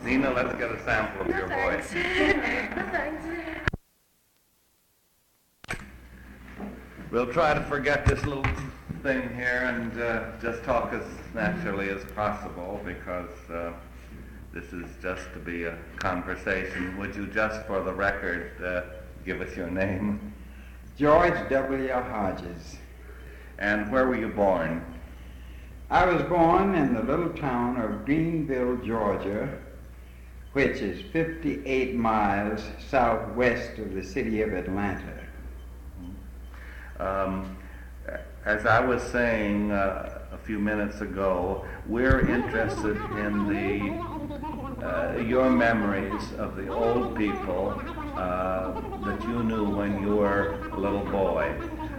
Nina, let's get a sample of your voice. Thanks. We'll try to forget this little thing here and just talk as naturally as possible because this is just to be a conversation. Would you just, for the record, give us your name? George W. Hodges. And where were you born? I was born in the little town of Greenville, Georgia, which is 58 miles southwest of the city of Atlanta. As I was saying a few minutes ago, we're interested in your memories of the old people that you knew when you were a little boy.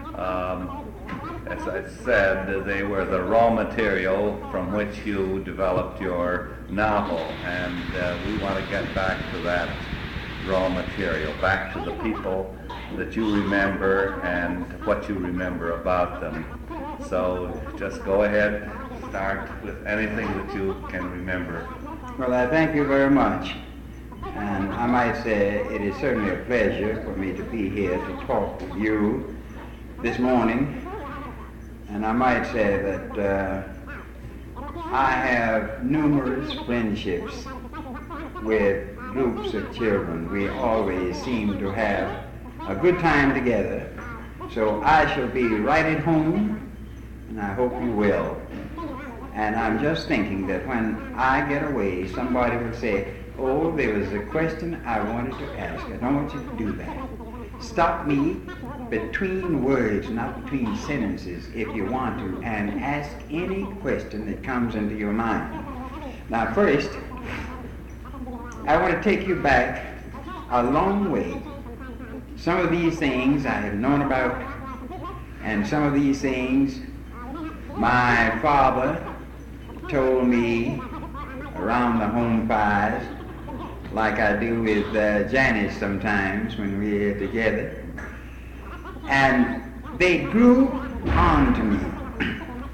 As I said, they were the raw material from which you developed your novel, and we want to get back to that raw material, back to the people that you remember and what you remember about them. So just go ahead, start with anything that you can remember. Well, I thank you very much. And I might say it is certainly a pleasure for me to be here to talk with you this morning. And I might say that I have numerous friendships with groups of children. We always seem to have a good time together. So I shall be right at home, and I hope you will. And I'm just thinking that when I get away, somebody will say, oh, there was a question I wanted to ask. I don't want you to do that. Stop me between words, not between sentences, if you want to, and ask any question that comes into your mind. Now, first, I want to take you back a long way. Some of these things I have known about, and some of these things my father told me around the home fires, like I do with Janice sometimes when we're together. And they grew on to me.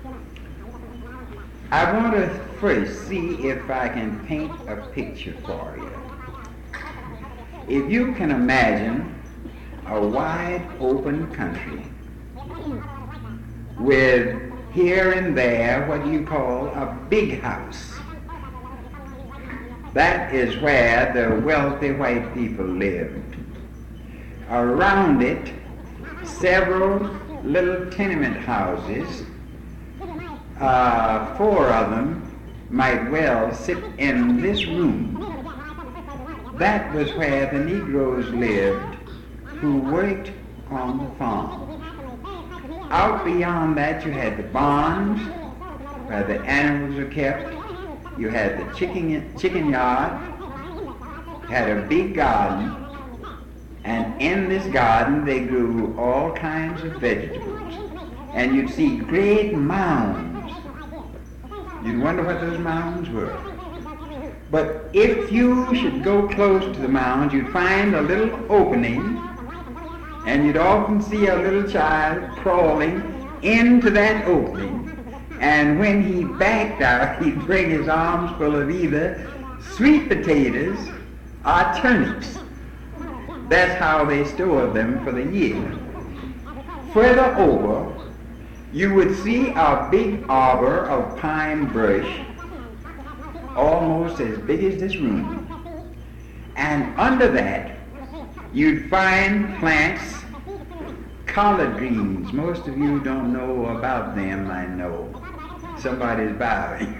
I want to first see if I can paint a picture for you. If you can imagine a wide open country with here and there what you call a big house. That is where the wealthy white people lived. Around it, several little tenement houses, 4 of them might well sit in this room. That was where the Negroes lived who worked on the farm. Out beyond that you had the barns where the animals were kept. You had the chicken yard, had a big garden, and in this garden they grew all kinds of vegetables. And you'd see great mounds. You'd wonder what those mounds were. But if you should go close to the mounds, you'd find a little opening, and you'd often see a little child crawling into that opening. And when he backed out, he'd bring his arms full of either sweet potatoes or turnips. That's how they stored them for the year. Further over, you would see a big arbor of pine brush, almost as big as this room. And under that, you'd find plants, collard greens. Most of you don't know about them, I know. Somebody's bowing.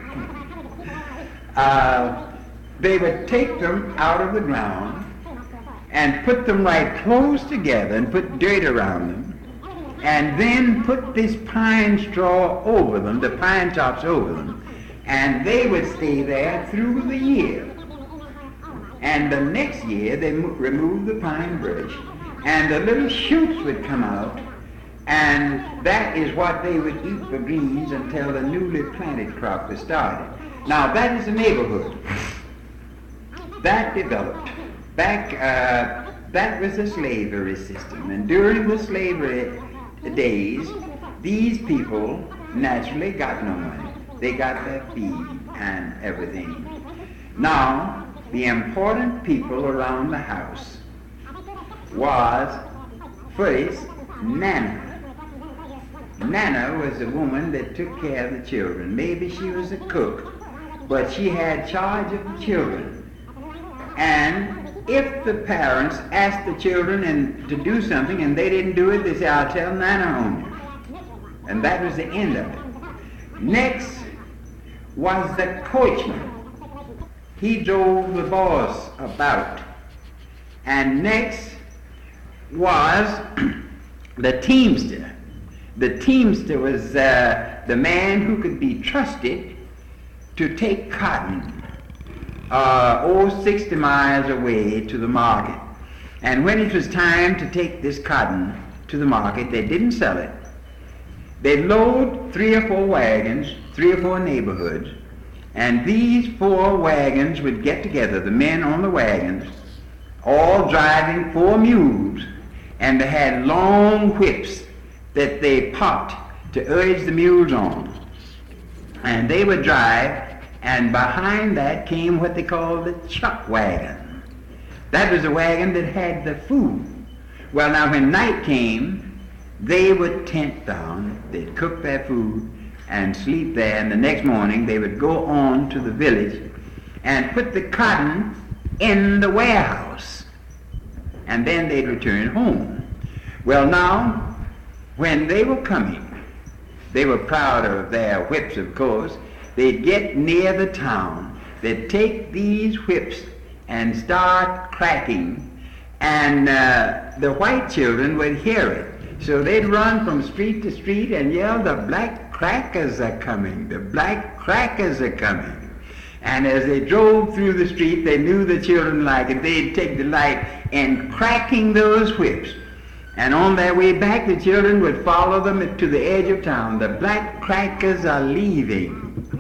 They would take them out of the ground and put them right close together and put dirt around them, and then put this pine straw over them, the pine tops over them, and they would stay there through the year. And the next year they removed the pine brush, and the little shoots would come out, and that is what they would eat for greens until the newly planted crop was started. Now that is the neighborhood. That developed. That was the slavery system. And during the slavery days, these people naturally got no money. They got their feed and everything. Now, the important people around the house was first Nana. Nana was a woman that took care of the children. Maybe she was a cook, but she had charge of the children. And if the parents asked the children to do something and they didn't do it, they said, I'll tell Nana on you. And that was the end of it. Next was the coachman. He drove the boys about. And next was the teamster. The teamster was the man who could be trusted to take cotton 60 miles away to the market. And when it was time to take this cotton to the market, they didn't sell it. They'd load 3 or 4 wagons, 3 or 4 neighborhoods, and these 4 wagons would get together, the men on the wagons, all driving 4 mules, and they had long whips that they popped to urge the mules on. And they would drive, and behind that came what they called the chuck wagon. That was a wagon that had the food. Well, now when night came, they would tent down, they'd cook their food and sleep there, and the next morning they would go on to the village and put the cotton in the warehouse, and then they'd return home. Well, now, when they were coming, they were proud of their whips, of course. They'd get near the town, they'd take these whips and start cracking, and the white children would hear it. So they'd run from street to street and yell, the black crackers are coming, the black crackers are coming. And as they drove through the street, they knew the children liked it. They'd take delight in cracking those whips. And on their way back, the children would follow them to the edge of town. The black crackers are leaving.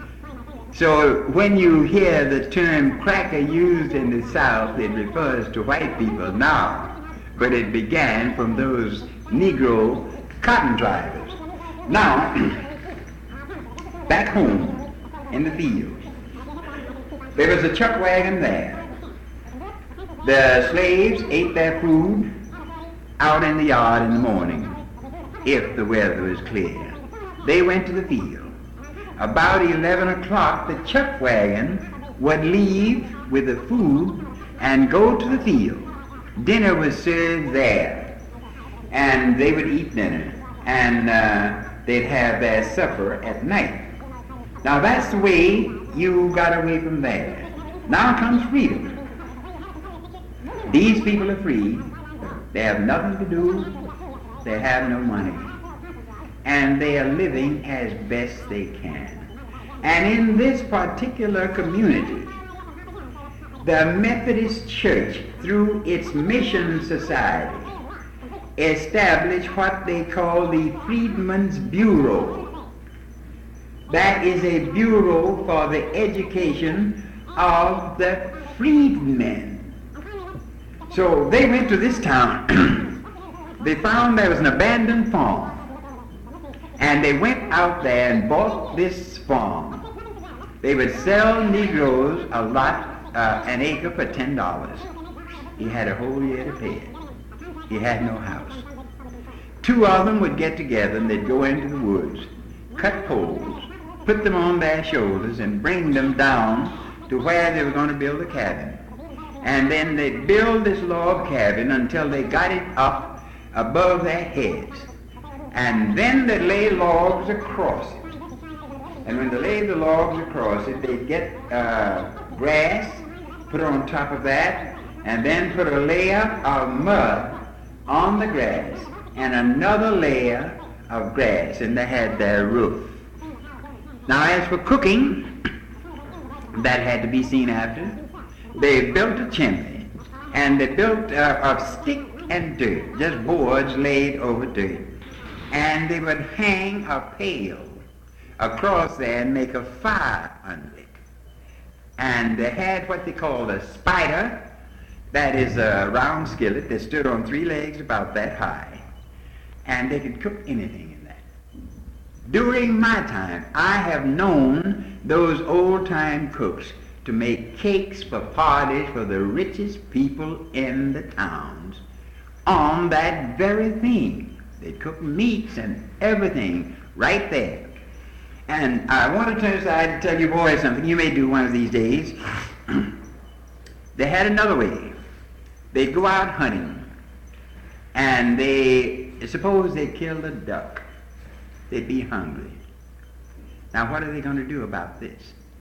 So when you hear the term cracker used in the South, it refers to white people now. But it began from those Negro cotton drivers. Now, back home in the field, there was a chuck wagon there. The slaves ate their food out in the yard in the morning, if the weather was clear. They went to the field. About 11 o'clock, the chuck wagon would leave with the food and go to the field. Dinner was served there, and they would eat dinner, and they'd have their supper at night. Now that's the way you got away from there. Now comes freedom. These people are free. They have nothing to do. They have no money. And they are living as best they can. And in this particular community, the Methodist Church, through its mission society, established what they call the Freedmen's Bureau. That is a bureau for the education of the freedmen. So they went to this town. They found there was an abandoned farm. And they went out there and bought this farm. They would sell Negroes a lot, an acre for $10. He had a whole year to pay it. He had no house. 2 of them would get together and they'd go into the woods, cut poles, put them on their shoulders and bring them down to where they were going to build a cabin. And then they'd build this log cabin until they got it up above their heads. And then they'd lay logs across it. And when they laid the logs across it, they'd get grass, put it on top of that, and then put a layer of mud on the grass and another layer of grass, and they had their roof. Now as for cooking, that had to be seen after. They built a chimney, and they built of stick and dirt, just boards laid over dirt. And they would hang a pail across there and make a fire under it. And they had what they called a spider, that is a round skillet that stood on 3 legs about that high. And they could cook anything in that. During my time, I have known those old-time cooks to make cakes for parties for the richest people in the towns on that very thing. They cook meats and everything right there. And I want to turn aside and tell you boys something you may do one of these days. They had another way. They'd go out hunting, and suppose they killed a duck. They'd be hungry. Now what are they going to do about this?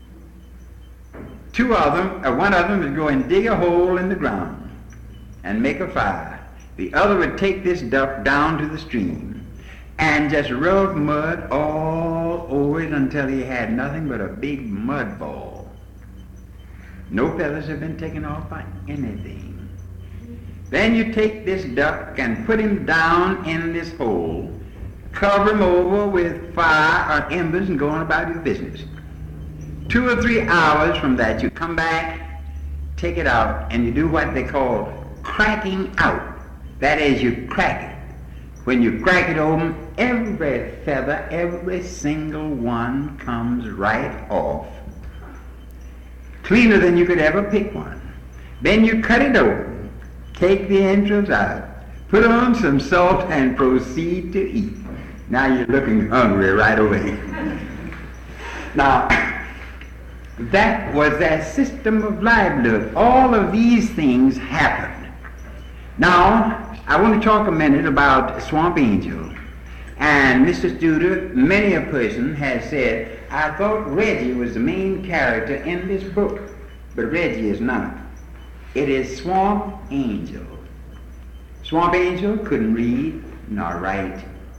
One of them would go and dig a hole in the ground and make a fire. The other would take this duck down to the stream and just rub mud all over it until he had nothing but a big mud ball. No feathers have been taken off by anything. Then you take this duck and put him down in this hole, cover him over with fire or embers, and go on about your business. 2 or 3 hours from that, you come back, take it out, and you do what they call cracking out. That is, you crack it. When you crack it open, every feather, every single one comes right off. Cleaner than you could ever pick one. Then you cut it open, take the entrails out, put on some salt, and proceed to eat. Now you're looking hungry right away. Now, that was their system of livelihood. All of these things happened. Now, I want to talk a minute about Swamp Angel. And Mr. Studer, many a person has said, I thought Reggie was the main character in this book. But Reggie is not. It is Swamp Angel. Swamp Angel couldn't read nor write.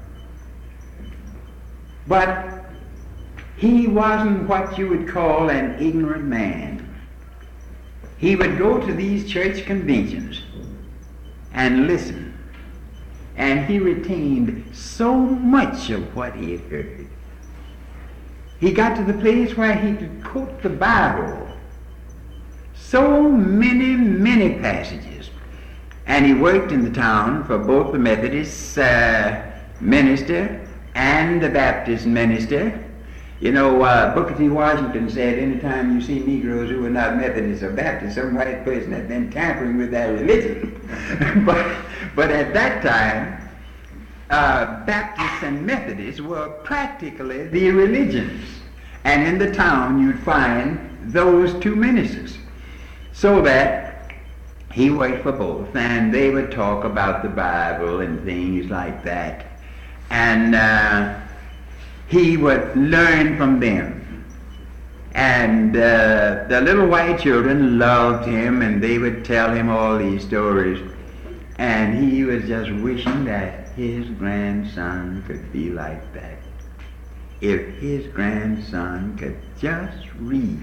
But he wasn't what you would call an ignorant man. He would go to these church conventions and listen, and he retained so much of what he had heard. He got to the place where he could quote the Bible, so many passages. And he worked in the town for both the Methodist minister and the Baptist minister. You know, Booker T. Washington said, anytime you see Negroes who are not Methodists or Baptists, some white person has been tampering with their religion. but at that time, Baptists and Methodists were practically the religions. And in the town, you'd find those two ministers. So that he worked for both, and they would talk about the Bible and things like that. And he would learn from them. And the little white children loved him, and they would tell him all these stories. And he was just wishing that his grandson could be like that. If his grandson could just read.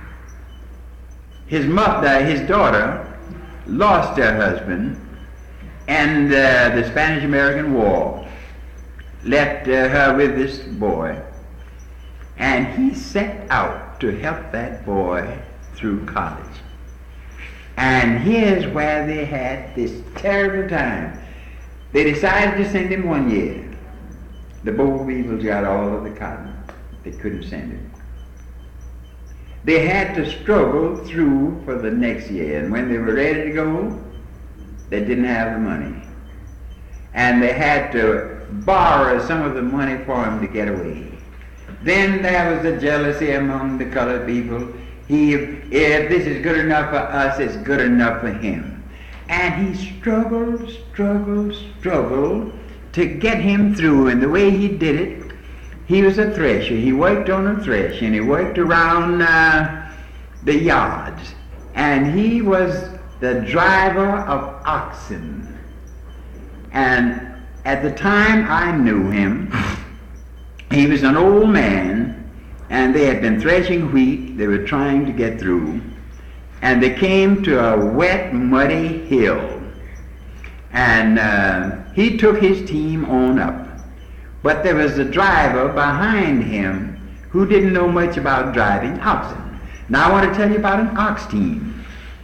His daughter, lost her husband, and the Spanish-American War left her with this boy, and he set out to help that boy through college. And here's where they had this terrible time. They decided to send him 1 year. The boll weevils got all of the cotton. They couldn't send him. They had to struggle through for the next year, and when they were ready to go, they didn't have the money. And they had to borrow some of the money for him to get away. Then there was a jealousy among the colored people. If this is good enough for us, it's good enough for him. And he struggled to get him through, and the way he did it, he was a thresher. He worked on a thresh, and he worked around the yards. And he was the driver of oxen. And at the time I knew him, he was an old man, and they had been threshing wheat. They were trying to get through. And they came to a wet, muddy hill. And he took his team on up. But there was a driver behind him who didn't know much about driving oxen. Now I want to tell you about an ox team.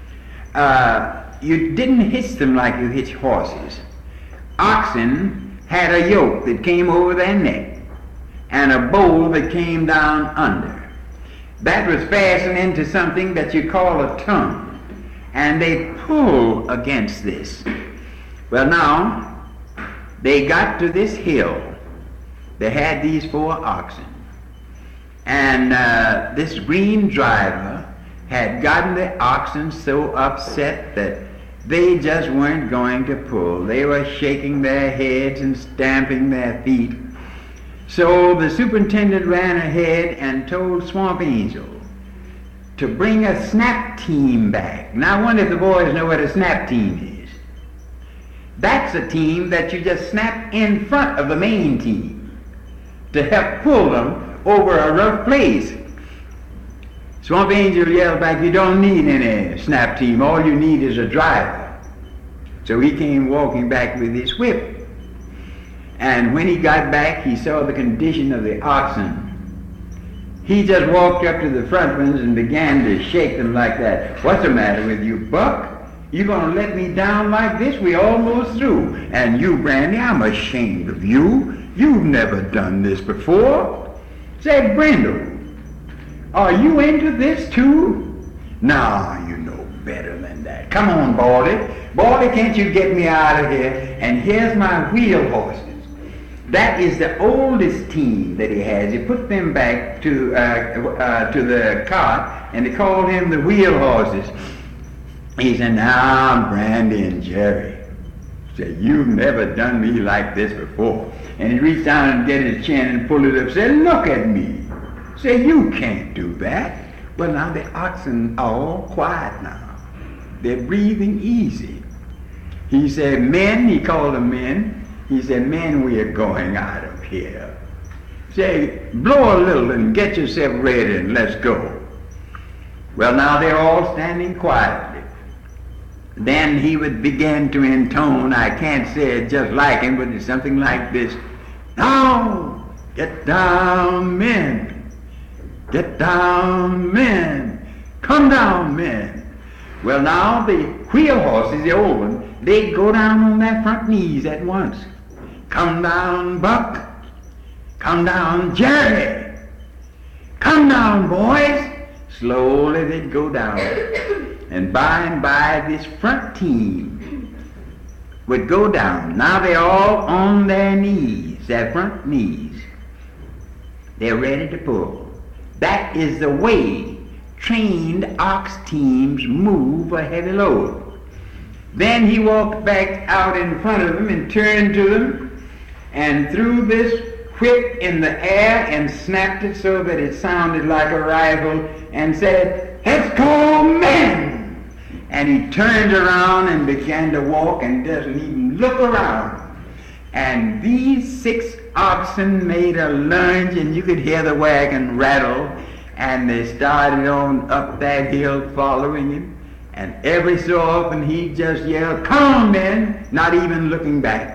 You didn't hitch them like you hitch horses. Oxen had a yoke that came over their neck and a bowl that came down under. that was fastened into something that you call a tongue, and they pull against this. Well, now, they got to this hill. They had these 4 oxen, and this green driver had gotten the oxen so upset that they just weren't going to pull. They were shaking their heads and stamping their feet. So the superintendent ran ahead and told Swamp Angel to bring a snap team back. Now I wonder if the boys know what a snap team is. That's a team that you just snap in front of the main team to help pull them over a rough place. Swamp Angel yelled back, "You don't need any snap team. All you need is a driver." So he came walking back with his whip. And when he got back, he saw the condition of the oxen. He just walked up to the front ones and began to shake them like that. "What's the matter with you, Buck? You gonna let me down like this? We almost through. And you, Brandy, I'm ashamed of you. You've never done this before." Said Brindle, "Are you into this too?" "No, you know better than that. Come on, Baldy. Baldy, can't you get me out of here? And here's my wheel horses." That is the oldest team that he has. He put them back to the cart, and they called him the wheel horses. He said, "Now, Brandy and Jerry," said, "you've never done me like this before." And he reached down and get his chin and pulled it up, said, "Look at me." Said, "You can't do that." Well, now the oxen are all quiet now. They're breathing easy. He said, "Men," he called them men. He said, "Men, we are going out of here. Say, blow a little and get yourself ready and let's go." Well, now they're all standing quietly. Then he would begin to intone, I can't say it just like him, but it's something like this. "Now, get down, men. Get down, men. Come down, men." Well, now the wheel horses, the old one, they go down on their front knees at once. "Come down, Buck. Come down, Jerry. Come down, boys." Slowly they'd go down. And by this front team would go down. Now they're all on their knees, their front knees. They're ready to pull. That is the way trained ox teams move a heavy load. Then he walked back out in front of them and turned to them and threw this whip in the air and snapped it so that it sounded like a rifle and said, "Let's go, men!" And he turned around and began to walk and doesn't even look around. And these 6 oxen made a lunge, and you could hear the wagon rattle, and they started on up that hill following him. And every so often he just yelled, "Come on, men," not even looking back.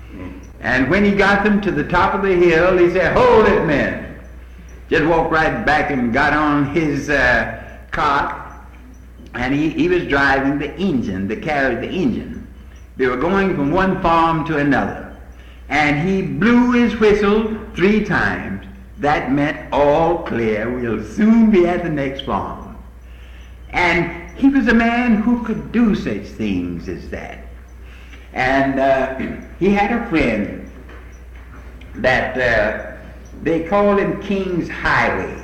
And when he got them to the top of the hill, he said, "Hold it, men." Just walked right back and got on his cart, and he was driving the engine, that carried the engine. They were going from one farm to another. And he blew his whistle 3 times. That meant all clear. We'll soon be at the next farm. And he was a man who could do such things as that. And he had a friend that they called him King's Highway.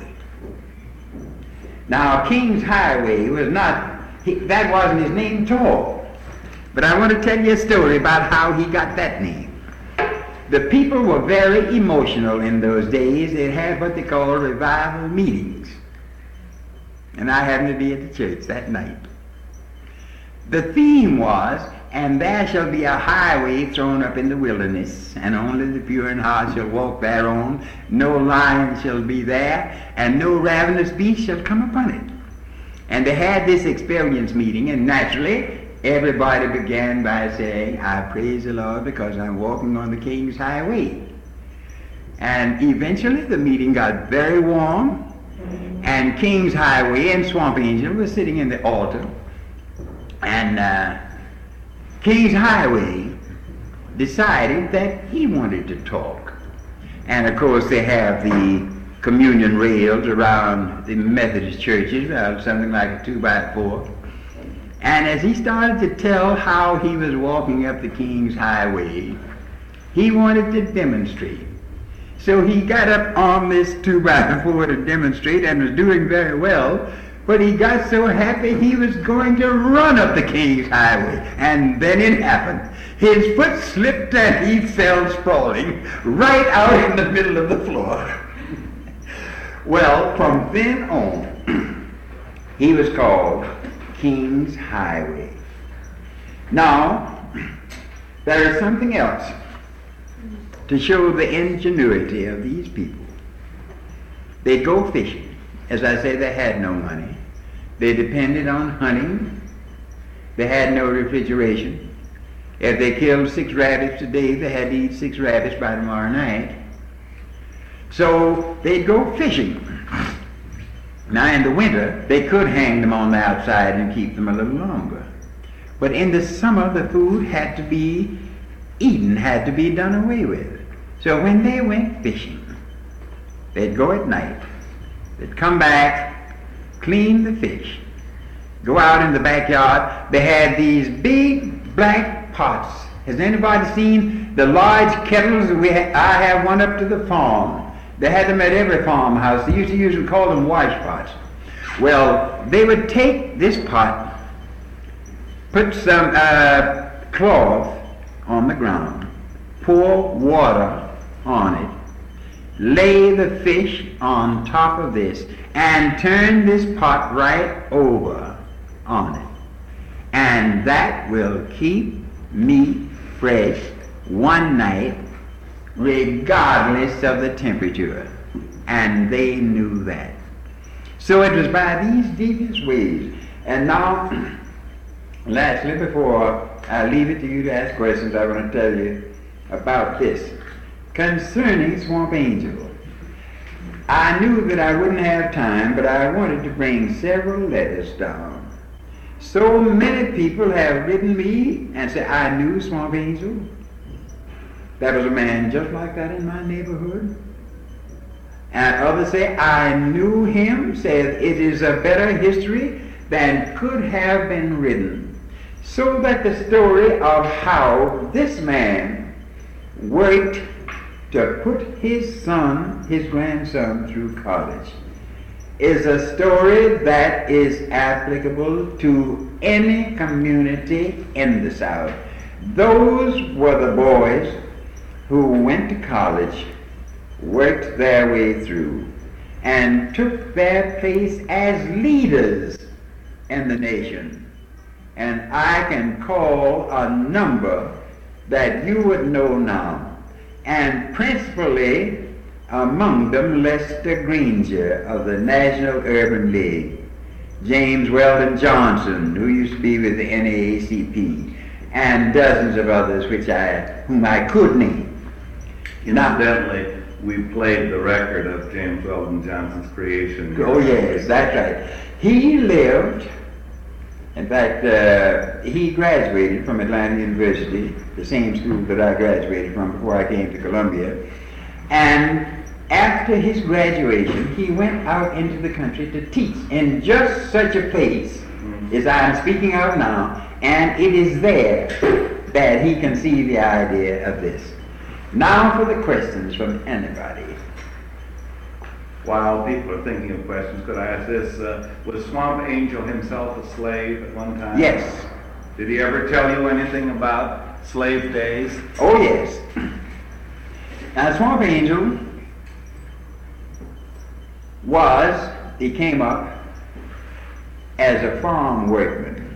Now, King's Highway was that wasn't his name at all. But I want to tell you a story about how he got that name. The people were very emotional in those days. They had what they called revival meetings. And I happened to be at the church that night. The theme was, "And there shall be a highway thrown up in the wilderness, and only the pure in heart shall walk thereon. No lion shall be there, and no ravenous beast shall come upon it." And they had this experience meeting, and naturally, everybody began by saying, "I praise the Lord because I'm walking on the King's Highway." And eventually the meeting got very warm, and King's Highway and Swamp Angel were sitting in the altar, and King's Highway decided that he wanted to talk. And of course they have the communion rails around the Methodist churches, something like a 2x4. And as he started to tell how he was walking up the King's Highway, he wanted to demonstrate. So he got up on this 2x4 to demonstrate and was doing very well, but he got so happy he was going to run up the King's Highway. And then it happened. His foot slipped and he fell sprawling right out in the middle of the floor. Well, from then on, he was called King's Highway. Now, there is something else to show the ingenuity of these people. They go fishing. As I say, they had no money. They depended on hunting. They had no refrigeration. If they killed 6 rabbits today, they had to eat 6 rabbits by tomorrow night. So they'd go fishing. Now in the winter, they could hang them on the outside and keep them a little longer. But in the summer, the food had to be eaten, had to be done away with. So when they went fishing, they'd go at night. They'd come back, clean the fish, go out in the backyard. They had these big black pots. Has anybody seen the large kettles? I have one up to the farm. They had them at every farmhouse. They used to use them, call them wash pots. Well, they would take this pot, put some cloth on the ground, pour water on it, lay the fish on top of this, and turn this pot right over on it. And that will keep meat fresh one night, regardless of the temperature. And they knew that. So it was by these devious ways. And now, lastly, before I leave it to you to ask questions, I want to tell you about this. Concerning Swamp Angel, I knew that I wouldn't have time, but I wanted to bring several letters down. So many people have written me and said, I knew Swamp Angel. There was a man just like that in my neighborhood. And others say, I knew him, said it is a better history than could have been written. So that the story of how this man worked to put his son, his grandson, through college is a story that is applicable to any community in the South. Those were the boys who went to college, worked their way through, and took their place as leaders in the nation. And I can call a number that you would know now, and principally among them Lester Granger of the National Urban League, James Weldon Johnson, who used to be with the NAACP, and dozens of others whom I could name. Incidentally, we played the record of James Weldon Johnson's creation. Oh yes, that's right. He lived, in fact, he graduated from Atlanta University, the same school that I graduated from before I came to Columbia. And after his graduation, he went out into the country to teach in just such a place as I'm speaking of now, and it is there that he conceived the idea of this. Now for the questions from anybody. While people are thinking of questions, could I ask this? Was Swamp Angel himself a slave at one time? Yes. Did he ever tell you anything about slave days? Oh yes. Now Swamp Angel he came up as a farm workman.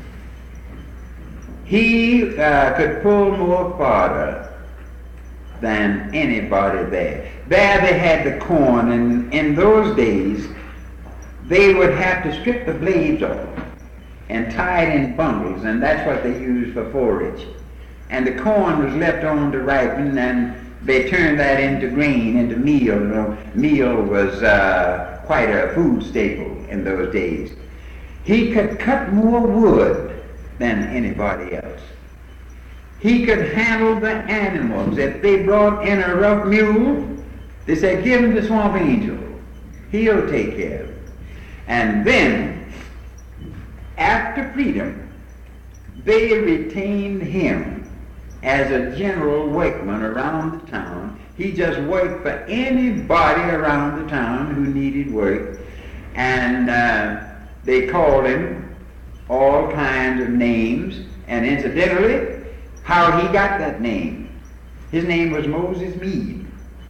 He could pull more fodder than anybody there. There they had the corn, and in those days they would have to strip the blades off and tie it in bundles, and that's what they used for forage. And the corn was left on to ripen, and they turned that into grain, into meal. You know, meal was quite a food staple in those days. He could cut more wood than anybody else. He could handle the animals. If they brought in a rough mule, they said, give him the Swamp Angel. He'll take care of it. And then, after freedom, they retained him as a general workman around the town. He just worked for anybody around the town who needed work. And they called him all kinds of names. And incidentally, how he got that name. His name was Moses Meade.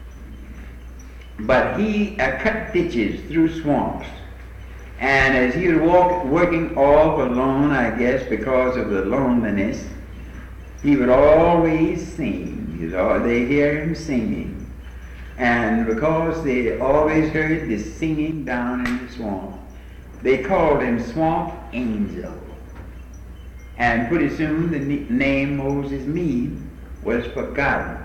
But he cut ditches through swamps. And as he was working all alone, I guess, because of the loneliness, he would always sing. They hear him singing. And because they always heard the singing down in the swamp, they called him Swamp Angel. And pretty soon the name Moses Meade was forgotten.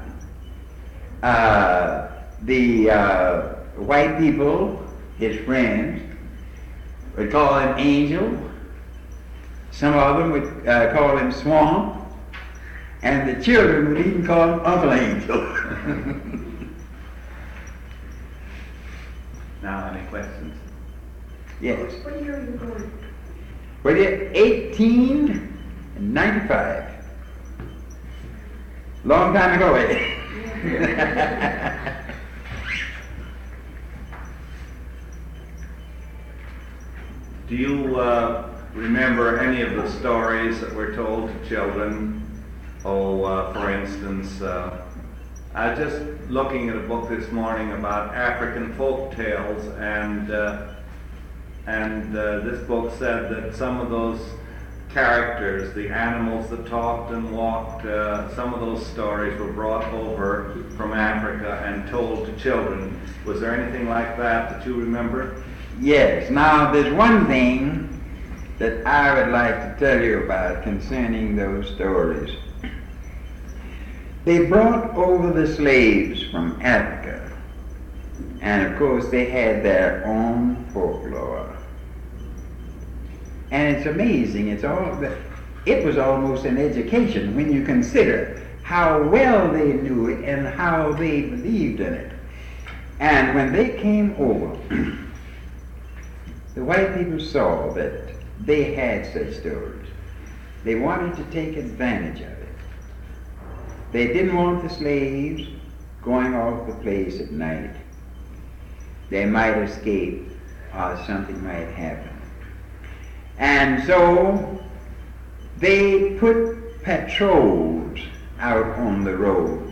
The white people, his friends, would call him Angel. Some of them would call him Swamp. And the children would even call him Uncle Angel. Now, any questions? Yes. What year are you born? Well, 1895. Long time ago, eh? Do you remember any of the stories that were told to children? For instance, I was just looking at a book this morning about African folk tales, and this book said that some of those characters, the animals that talked and walked, some of those stories were brought over from Africa and told to children. Was there anything like that you remember? Yes. Now, there's one thing that I would like to tell you about concerning those stories. They brought over the slaves from Africa, and of course they had their own folklore. And it's amazing, it was almost an education when you consider how well they knew it and how they believed in it. And when they came over, the white people saw that they had such stories. They wanted to take advantage of it. They didn't want the slaves going off the place at night. They might escape or something might happen. And so they put patrols out on the road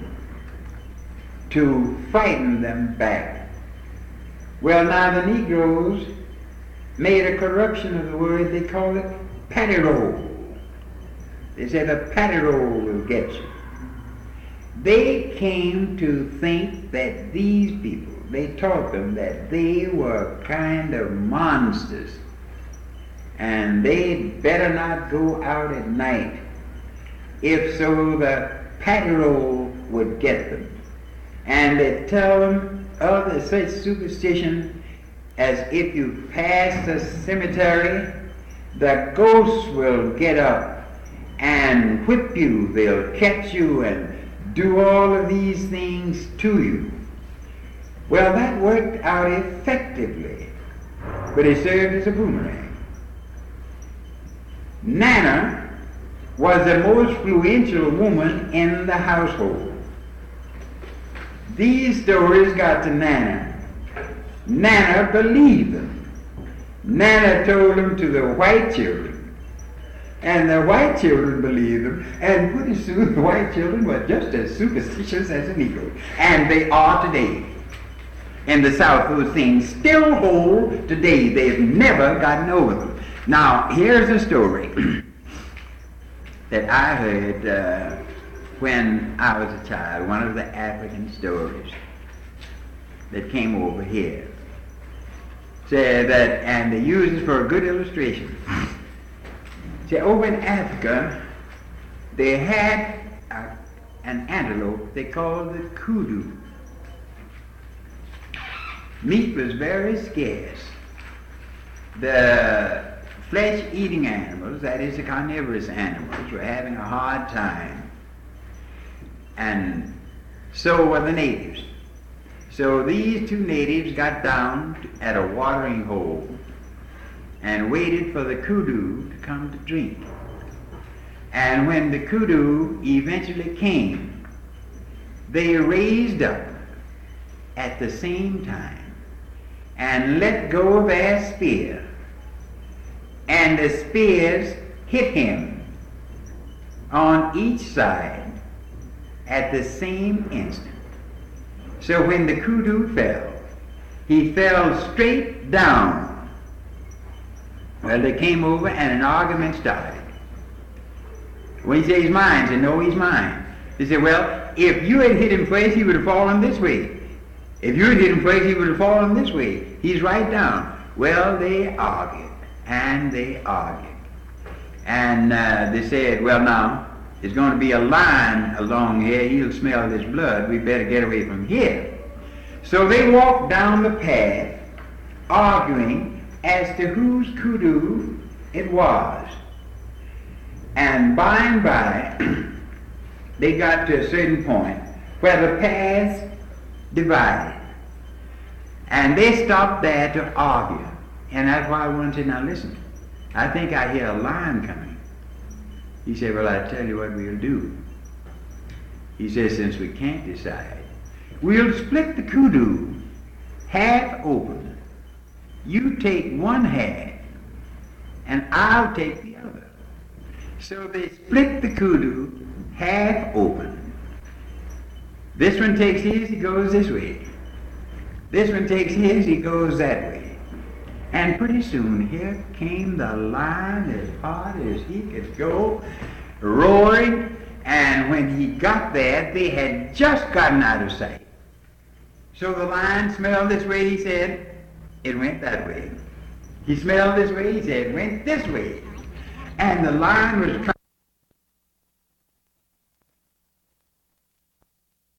to frighten them back. Well, now the Negroes made a corruption of the word. They call it patty roll. They said the patty roll will get you. They came to think that these people, they taught them that they were kind of monsters and they'd better not go out at night. If so, the patty roll would get them. And they'd tell them other such superstition as if you pass the cemetery, the ghosts will get up and whip you. They'll catch you and do all of these things to you. Well, that worked out effectively, but it served as a boomerang. Nana was the most influential woman in the household. These stories got to Nana. Nana believed them. Nana told them to the white children. And the white children believed them, and pretty soon the white children were just as superstitious as the Negroes. And they are today. In the South, those things still hold today. They've never gotten over them. Now, here's a story that I heard when I was a child, one of the African stories that came over here. Said that, and they use it for a good illustration. See, over in Africa, they had an antelope they called the kudu. Meat was very scarce. The flesh-eating animals, that is the carnivorous animals, were having a hard time. And so were the natives. So these two natives got down at a watering hole and waited for the kudu to come to drink. And when the kudu eventually came, they raised up at the same time and let go of their spear, and the spears hit him on each side at the same instant. So when the kudu fell, he fell straight down. Well, they came over and an argument started. When he said he's mine, he said, no, he's mine. They said, well, if you had hit him first, he would have fallen this way. If you had hit him first, he would have fallen this way. He's right down. Well, they argued, and they argued. And they said, well, now, there's going to be a lion along here. He'll smell this blood. We better get away from here. So they walked down the path, arguing as to whose kudu it was. And by, they got to a certain point where the paths divided. And they stopped there to argue. And that's why I wanted to say, now listen, I think I hear a lion coming. He said, well, I tell you what we'll do. He says, since we can't decide, we'll split the kudu half open. You take one half, and I'll take the other. So they split the kudu half open. This one takes his, he goes this way. This one takes his, he goes that way. And pretty soon here came the lion as hard as he could go, roaring, and when he got there, they had just gotten out of sight. So the lion smelled this way, he said, it went that way. He smelled this way, he said, it went this way. And the lion was trying